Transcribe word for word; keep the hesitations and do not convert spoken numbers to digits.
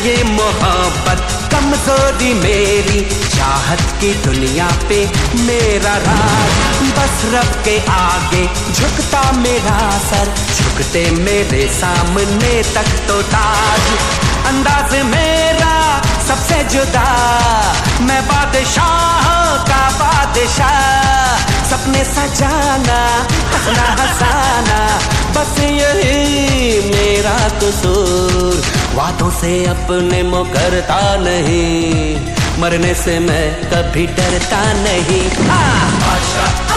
ये मोहब्बत कमजोरी मेरी, चाहत की दुनिया पे मेरा राज, बस रब के आगे झुकता मेरा सर, झुकते मेरे सामने तक तो ताज। अंदाज मेरा सबसे जुदा, मैं बादशाह का बादशाह, सपने सजाना हंसना हंसाना बस यही मेरा कसूर, वादों से अपने मुकरता नहीं, मरने से मैं कभी डरता नहीं। हाँ।